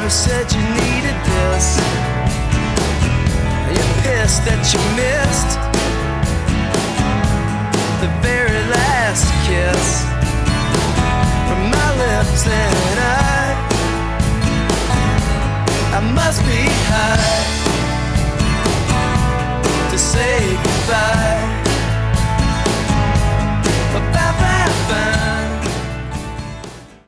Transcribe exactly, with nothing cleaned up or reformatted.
said you needed this. You're pissed that you missed the very last kiss from my lips and